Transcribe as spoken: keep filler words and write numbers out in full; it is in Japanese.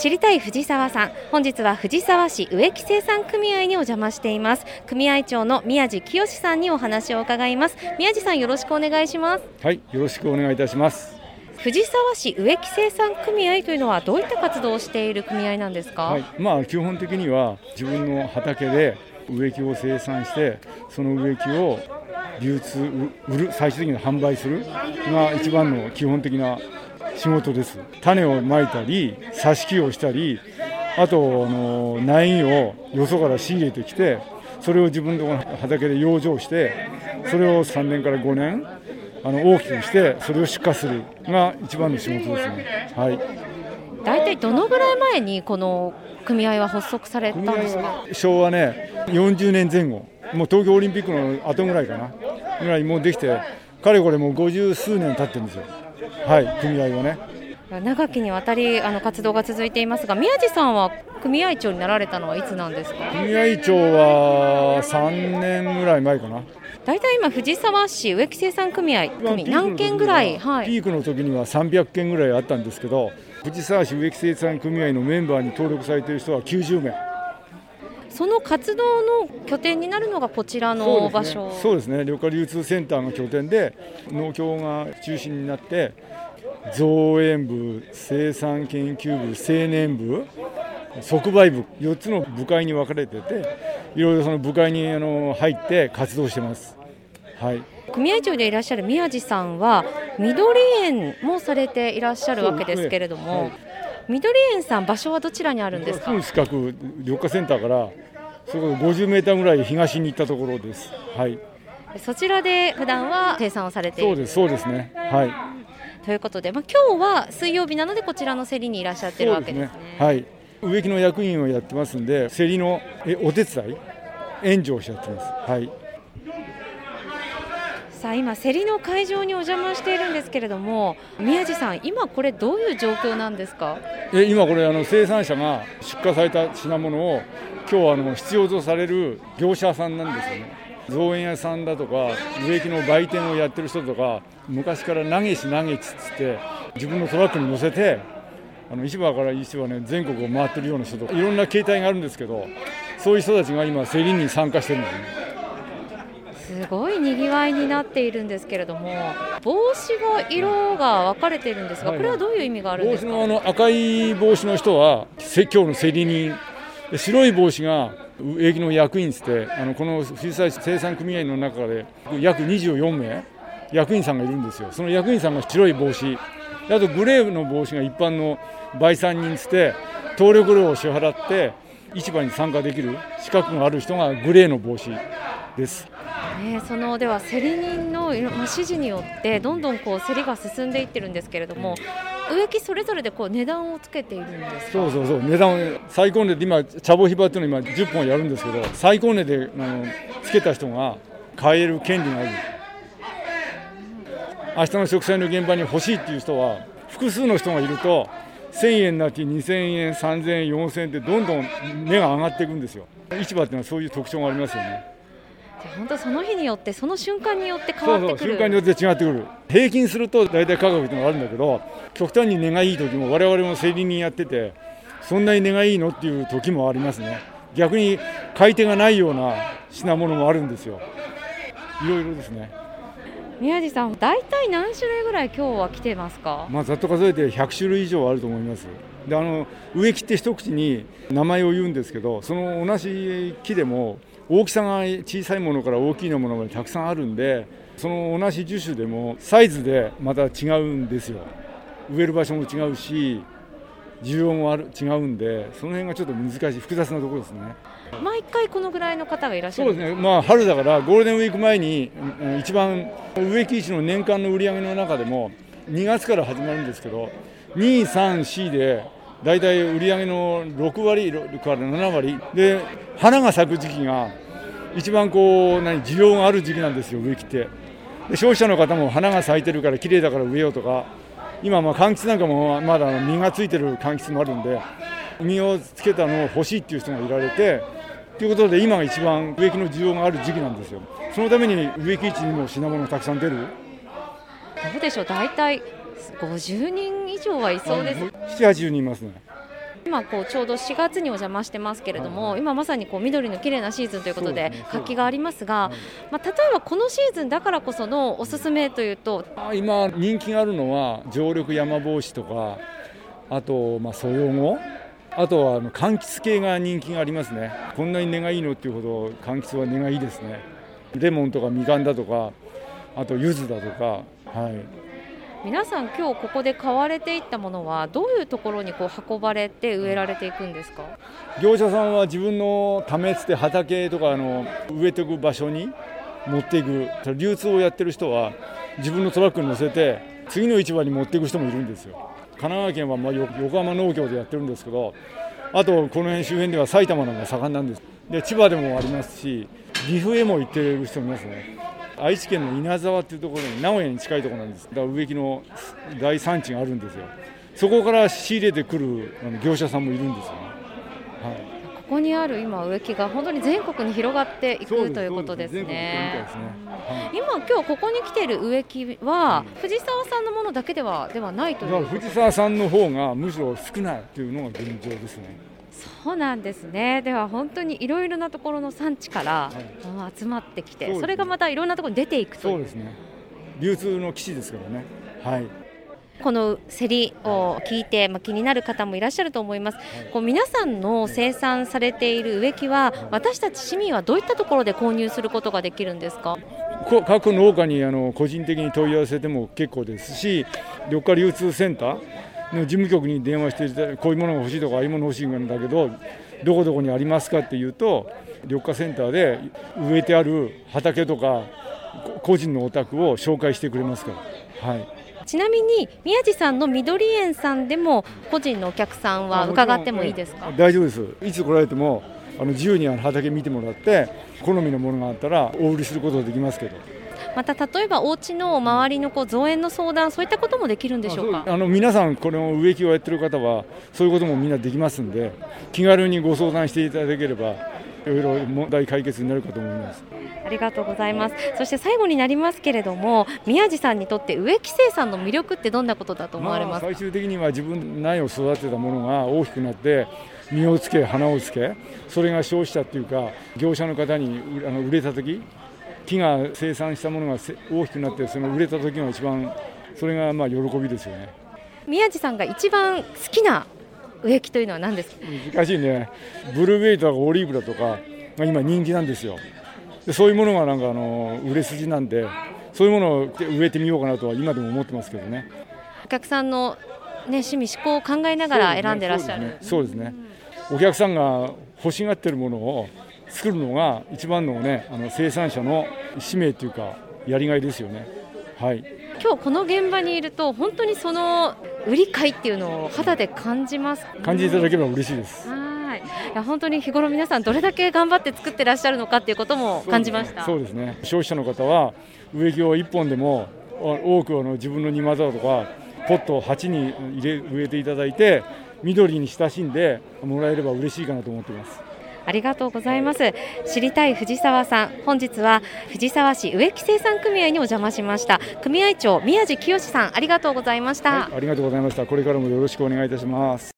知りたい藤沢さん、本日は藤沢市植木生産組合にお邪魔しています。組合長の宮地清さんにお話を伺います。宮地さん、よろしくお願いします。 はい、よろしくお願いいたします。 藤沢市植木生産組合というのはどういった活動をしている組合なんですか？ はい、まあ基本的には自分の畑で植木を生産して、その植木を流通、売る、最終的に販売するが一番の基本的な仕事です。種をまいたり、挿し木をしたり、あとあの苗木をよそから仕入れてきて、それを自分の畑で養生して、それをさんねんからごねんあの大きくして、それを出荷するが一番の仕事ですね。はい。 だいたいどのぐらい前にこの組合は発足されたんですか？ 昭和ね、よんじゅうねんぜん後、もう東京オリンピックの後ぐらいかなぐらいもうできて、かれこれもうごじゅうすうねん経ってるんですよ。はい、組合はね。 長きにわたりあの活動が続いていますが、宮地さんは組合長になられたのはいつなんですか？ 組合長はさんねんぐらい前かな。 だいたい今藤沢市植木生産組合組何件ぐらい、はい、 ピークの時にはさんびゃっけんぐらいあったんですけど、藤沢市植木生産組合のメンバーに登録されている人はきゅうじゅうめい。 その活動の拠点になるのがこちらの場所。 そうですね、そうですね、緑化流通センターが拠点で、農協が中心になって造園部、生産研究部、青年部、即売部、よっつの部会に分かれてて、いろいろその部会にあの入って活動してます。はい、 組合長でいらっしゃる宮地さんは緑園もされていらっしゃるわけですけれども、はい、緑園さん、場所はどちらにあるんですか？すぐ近く、緑化センターからそこごじゅうメーターぐらい東に行ったところです。はい、 そちらで普段は生産をされている。 そうです、そうですね。はい。 ということで、まあ、今日は水曜日なのでこちらの競りにいらっしゃってるわけですね。 そうですね。はい、植木の役員をやってますんで、競りのえお手伝い、援助をしちゃってます。はい。 さあ、今競りの会場にお邪魔しているんですけれども、宮地さん、今これどういう状況なんですか？ え今これあの生産者が出荷された品物を今日あの必要とされる業者さんなんですよね。造園屋さんだとか植木の売店をやってる人とか、昔から投げし投げちっつって自分のトラックに乗せてあの市場から市場ね、全国を回ってるような人とかいろんな形態があるんですけど、そういう人たちが今競りに参加してるんですね。 すごいにぎわいになっているんですけれども、帽子が色が分かれているんですが、これはどういう意味があるんですか？ 帽子のあの赤い帽子の人は今日の競り人、白い帽子が植木の役員つって、あのこの藤沢市生産組合の中で約にじゅうよんめい役員さんがいるんですよ。その役員さんが白い帽子、あとグレーの帽子が一般の売産人つって登録料を支払って市場に参加できる資格がある人がグレーの帽子です。 ね、そのでは競り人の指示によってどんどんこう競りが進んでいってるんですけれども、植木それぞれでこう値段をつけているんですか？ そうそうそう、値段を最高値で今茶葉ひばっていうのを今じゅっぽんやるんですけど、最高値であのつけた人が買える権利がある。明日の植栽の現場に欲しいっていう人は複数の人がいるとせんえんなきにせんえん、さんぜんえん、よんせんえんってどんどん値が上がっていくんですよ。市場っていうのはそういう特徴がありますよね。 本当その日によって、その瞬間によって変わってくる。 そうそう、瞬間によって違ってくる。平均すると大体価格っていうのがあるんだけど、極端に値がいい時も我々も競り人やってて、そんなに値がいいのっていう時もありますね。逆に買い手がないような品物もあるんですよ。いろいろですね。 宮地さん、大体何種類ぐらい今日は来てますか？ まあ、ざっと数えてひゃくしゅるい以上あると思います。であの植木って一口に名前を言うんですけど、その同じ木でも大きさが小さいものから大きいものまでたくさんあるんで、その同じ樹種でもサイズでまた違うんですよ。植える場所も違うし需要もある違うんで、その辺がちょっと難しい複雑なところですね。 毎回このぐらいの方がいらっしゃるんですか？ そうですね、まあ、春だからゴールデンウィーク前に一番植木市の年間の売り上げの中でもにがつから始まるんですけど、に、さん、よんでだいたい売り上げのろくわりからななわりで、花が咲く時期が一番こう何需要がある時期なんですよ、植木って。で消費者の方も花が咲いてるから綺麗だから植えようとか、今まあ柑橘なんかもまだ実がついてる柑橘もあるんで、実をつけたのを欲しいっていう人がいられてということで、今が一番植木の需要がある時期なんですよ。そのために植木市にも品物がたくさん出る。 どうでしょう、大体ごじゅうにん以上はいそうです。 ななじゅうはちにんいますね。 今こうちょうどしがつにお邪魔してますけれども、はいはい、今まさにこう緑の綺麗なシーズンということで活気がありますが、まあ、例えばこのシーズンだからこそのおすすめというと、 今人気があるのは常緑山帽子とか、あとまあソヨゴ、あとはあの柑橘系が人気がありますね。こんなに根がいいのっていうほど柑橘は根がいいですね。レモンとかみかんだとか、あと柚子だとか、はい、 皆さん今日ここで買われていったものはどういうところにこう運ばれて植えられていくんですか？ 業者さんは自分のためつって畑とかあの植えていく場所に持っていく。流通をやってる人は自分のトラックに乗せて次の市場に持っていく人もいるんですよ。神奈川県はまあ横浜農協でやってるんですけど、あとこの辺周辺では埼玉なんか盛んなんです。で千葉でもありますし、岐阜へも行っている人もいますね。愛知県の稲沢っていうところに名古屋に近いところなんです。だから植木の大産地があるんですよ。そこから仕入れてくる業者さんもいるんですよね。はい、 ここにある今植木が本当に全国に広がっていくということですね。今今日ここに来ている植木は、うん、藤沢さんのものだけではではないという。 藤沢さんの方がむしろ少ないというのが現状ですね。 そうなんですね。では本当にいろいろなところの産地から、はい、集まってきて、 そ, それがまたいろんなところに出ていくという。 そうですね。流通の基地ですからね。はい。 この競りを聞いて、まあ、気になる方もいらっしゃると思います。はい、こう皆さんの生産されている植木は、はい、私たち市民はどういったところで購入することができるんですか？ 各農家にあの個人的に問い合わせても結構ですし、緑化流通センターの事務局に電話していただいて、こういうものが欲しいとかああいうもの欲しいんだけどどこどこにありますかっていうと、緑化センターで植えてある畑とか個人のお宅を紹介してくれますから。はい。 ちなみに宮地さんの緑園さんでも個人のお客さんは伺ってもいいですか？ 大丈夫です。いつ来られてもあの自由にあの畑見てもらって好みのものがあったらお売りすることができますけど。 また例えばお家の周りのこう造園の相談、そういったこともできるんでしょうか？ あの皆さんこの植木をやってる方はそういうこともみんなできますんで、気軽にご相談していただければいろいろ問題解決になるかと思います。 ありがとうございます。そして最後になりますけれども、宮地さんにとって植木生産の魅力ってどんなことだと思われますか？ まあ、最終的には自分の苗を育てたものが大きくなって実をつけ花をつけ、それが消費者っていうか業者の方にあの売れた時、木が生産したものが大きくなってその売れた時が一番それがまあ喜びですよね。 宮地さんが一番好きな植木というのは何ですか？ 難しいね。ブルーベリーとかオリーブだとかが今人気なんですよ。でそういうものがなんかあの売れ筋なんで、そういうものを植えてみようかなとは今でも思ってますけどね。 お客さんの、ね、趣味嗜好を考えながら選んでらっしゃる。 そうですね。お客さんが欲しがってるものを作るのが一番のね、あの生産者の使命というかやりがいですよね。はい。 今日この現場にいると本当にその売り買いっていうのを肌で感じます。 感じていただければ嬉しいです。 はい。いや本当に日頃皆さんどれだけ頑張って作ってらっしゃるのかっていうことも感じました。 そうですね。消費者の方は植木をいっぽんでも多くあの自分の庭だとかポットを鉢に入れ植えていただいて緑に親しんでもらえれば嬉しいかなと思っています。 ありがとうございます。知りたい藤沢さん、本日は藤沢市植木生産組合にお邪魔しました。組合長宮地清さん、ありがとうございました。 はい、ありがとうございました。これからもよろしくお願いいたします。